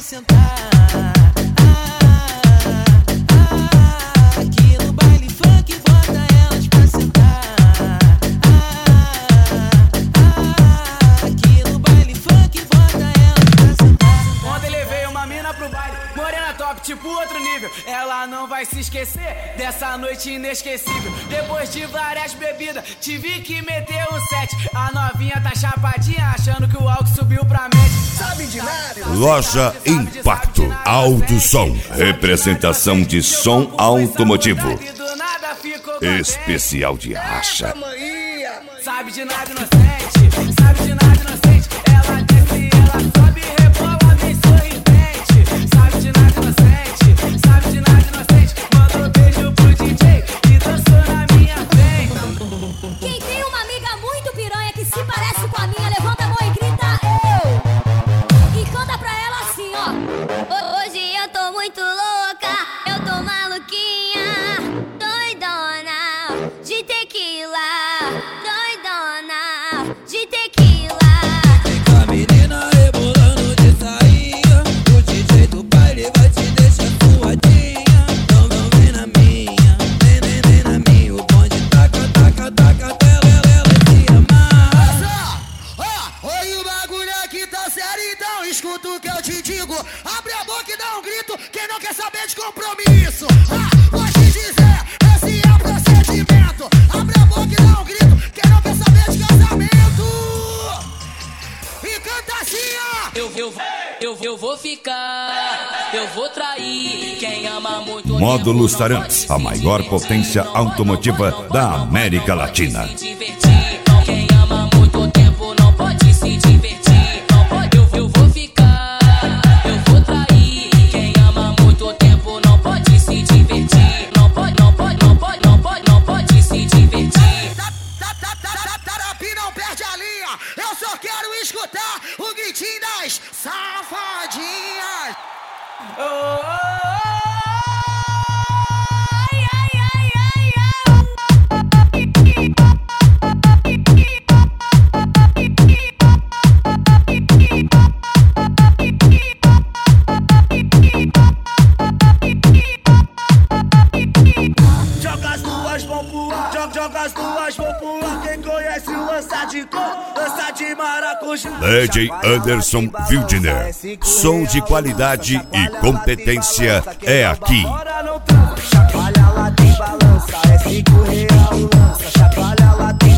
pra sentar. Aqui no baile funk bota elas pra sentar. Aqui no baile funk bota elas pra sentar. Ontem levei uma mina pro baile, morena top, tipo outro nível. Ela não vai se esquecer dessa noite inesquecível. Depois de várias bebidas, tive que meter o 7. A novinha tá chapadinha, achando que o álcool subiu pra mente. Sabe de nada. Loja Impacto Alto Som, representação de som automotivo. Especial de racha. Sabe de nada inocente, sabe de nada inocente. Ela desce, ela sobe, rebola, vem sorridente. Sabe de nada inocente, sabe de nada inocente. Mandou beijo pro DJ e dançou na minha frente. Quem tem uma amiga muito piranha que se parece com a minha, levanta a mão e grita eu. E canta pra ela assim, ó. Hoje eu tô muito louca, eu tô maluquinha, doidona de tequila, doidona de tequila. Com a menina rebolando de sainha, o DJ do baile vai te deixar suadinha. Não vem na minha, nem na minha. O bonde taca, taca, taca até ela se amar. Oi, o bagulho aqui tá sério, então escuta o que eu te digo. Abre a boca e dá um grito, quem não quer saber de compromisso. Vou te dizer, esse é o procedimento. Abre a boca e dá um grito, quem não quer saber de casamento. E canta assim, ó. Eu vou ficar, eu vou trair. Quem ama muito Módulos Tarantes, a maior potência automotiva da América Latina. se divertir. Quem ama muito tempo não pode se divertir. Não pode, eu vou ficar, eu vou trair. Quem ama muito tempo não pode se divertir. Não pode, não pode, não pode, não pode, não pode se divertir. Tarapi não perde a linha. Eu só quero escutar o gritinho das safadinhas. Joga as duas mãos pro ar, joga as duas mãos pro ar. Quem conhece o lança de cor, lança de maracujá. DJ Anderson Wildner, som de qualidade e competência é aqui. Chacoalha lá tem balança, é R$5 o lança. Chacoalha lá tem